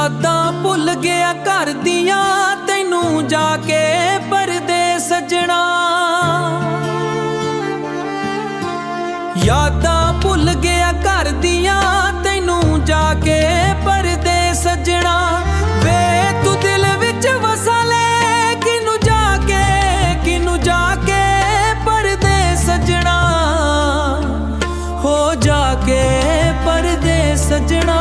यादां भुल गया घर दियां तैनू जाके परदेस सजना। यादां भुल गया घर दियां तैनू जाके परदेस सजना। वे तू दिल विच वसा ले किनू जाके परदेस सजना। हो जाके परदेस सजना।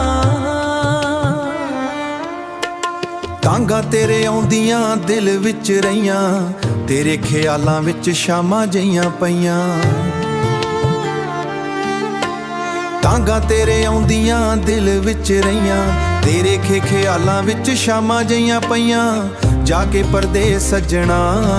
तांगा तेरे आउंदियां दिल विच रहियां, तेरे ख्यालां विच शामां जइयां पईयां। तांगा तेरे आउंदियां दिल विच रहियां, तेरे ख्यालां विच शामां जइयां पईयां। जाके परदेस सजना।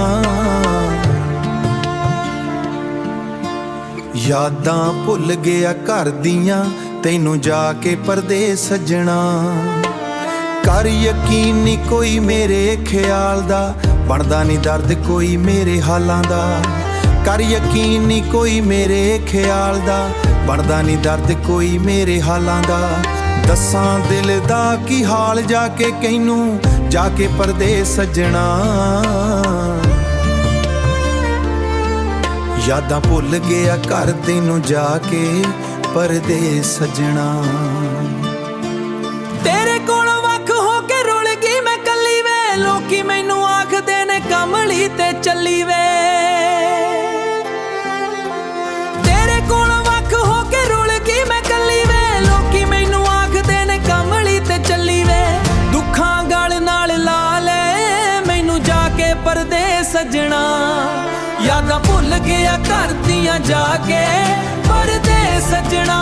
यादां भुल गया घर दियां तैनू जाके परदेस सजना। कर यकीन नी कोई मेरे ख्याल दा, बनदा नी दर्द कोई मेरे हालां दा। कर यकीन नी कोई मेरे ख्याल दा, बनदा नी दर्द कोई मेरे हालां दा। दसां दिल दा की हाल जाके कैनू जाके परदेस सजना। यादां भुल गया घर तैनू जाके परदेस सजना। तेरे कोल वख हो के रुल गई मैं कली वे, लोकी मैनू आखदे ने कमली ते चली वे। तेरे कोल वख हो के रुल गई मैं कली वे, लोकी मैनू आखदे ने कमली ते चली वे। दुखां गल नाल ला ले मैनू जाके परदेस सजना। यादां भुल गया घर दियां जाके परदेस सजना।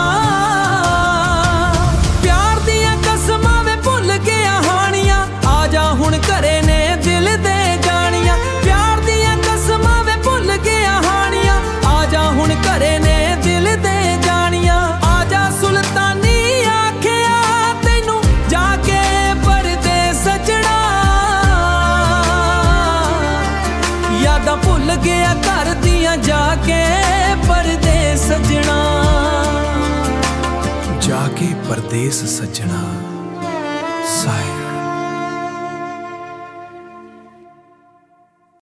हुण घरे ने दिल दे जानियां, प्यार दियां कसमां वे भुल गया हानियां। आजा हुण घरे ने दिल दे जानियां। आजा सुल्तानी आखिया तैनू जाके परदेस सजना। यादां भुल गया घर दियां जाके परदेस सजना। जाके परदेस सजना। साहिल।